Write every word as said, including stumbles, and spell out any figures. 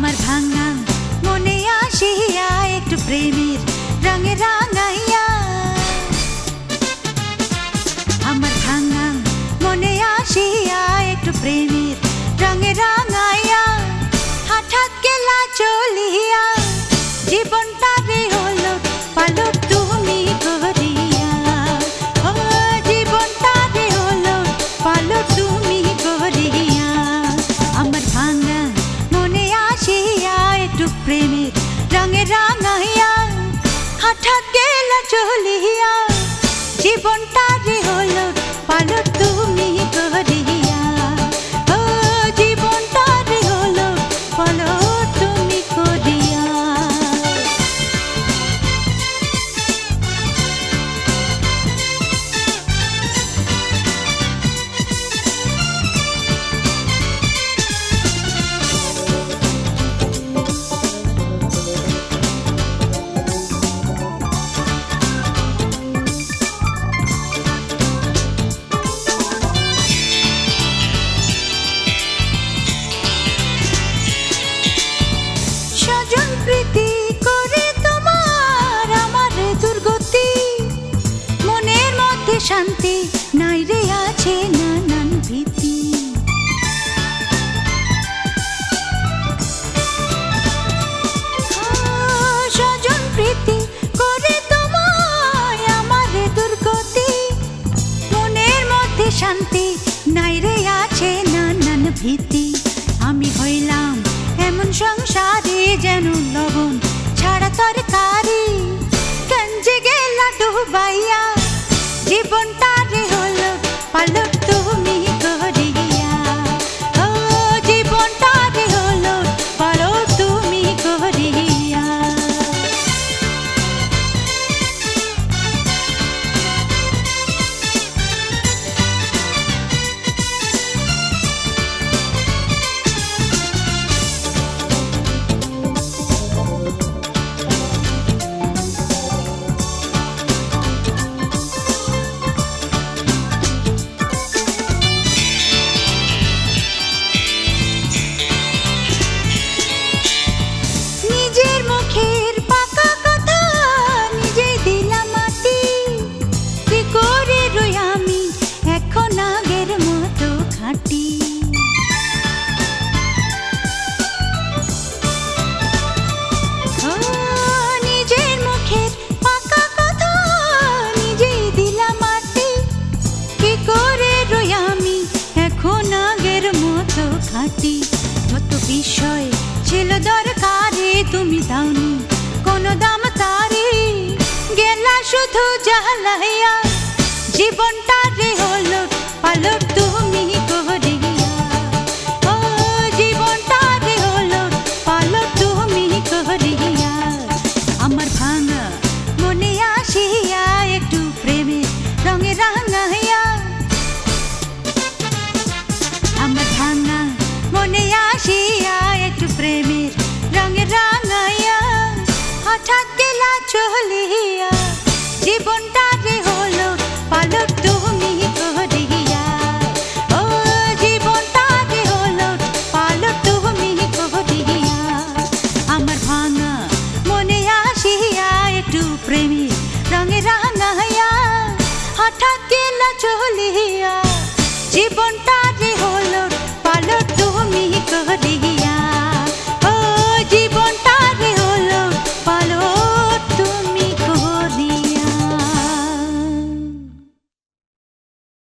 আমার ভাঙা মনে আসিয়া একটু প্রেমের রঙে রাঙাইয়া, আমার ভাঙা মনে আসিয়া একটু প্রেমের রঙে রাঙাইয়া, হঠাৎ গেলা চলিয়া জীবনটা রে হলো পালক তুমি করিয়া, ও জীবনটা রে হলো পালক তুমি করিয়া। আমার ভাঙা মনে আসিয়া একটু প্রেমের রঙে রাঙাইয়া, হঠাৎ গেলা চলিয়া জীবনটা রে হলো পালক তুমি করিয়া, ও জীবনটা রে হলো পালক তুমি করিয়া। প্রীতি করে তোমার আমার দুর্গতি, মনের মধ্যে শান্তি নাই রে আছে নানান ভীতি। স্বজন প্রীতি করে তোমার আমার দুর্গতি, মনের মধ্যে শান্তি নাই রে আছে নানান ভীতি। আমি হইলাম এমন সংসারে যেন লবণ ছাড়া তরকারি, গঞ্জে গেলা ডুবাইয়া জীবনটা রে হলো পালক তুমি করিয়া, ও জীবনটা রে হলো পালক তুমি করিয়া। নিজের মুখের পাকা কথা নিজেই দিলাম মাটি, কি করে রই আমি এখন আগের মতো খাঁটি। যত বিষয় ছিল দরকারে তুমি দাওনি কোনো দাম তারে, গেলা শুধু জ্বালাইয়া জীবনটা রে হলো পালক তুমি করিয়া, ও জীবনটা রে হলো পালক তুমি করিয়া। আমার ভাঙা মনে আসিয়া একটু প্রেমের রঙে রাঙাইয়া, আমার ভাঙা মনে আসিয়া একটু প্রেমের রঙে রাঙাইয়া, হঠাৎ গেলা চলিয়া জীবনটা রে হলো পালক তুমি করিয়া, ও জীবনটা রে হলো পালক তুমি করিয়া। আমার ভাঙা মনে আসিয়া একটু প্রেমের রঙে রাঙাইয়া, হঠাৎ গেলা চলিয়া জীবনটা রে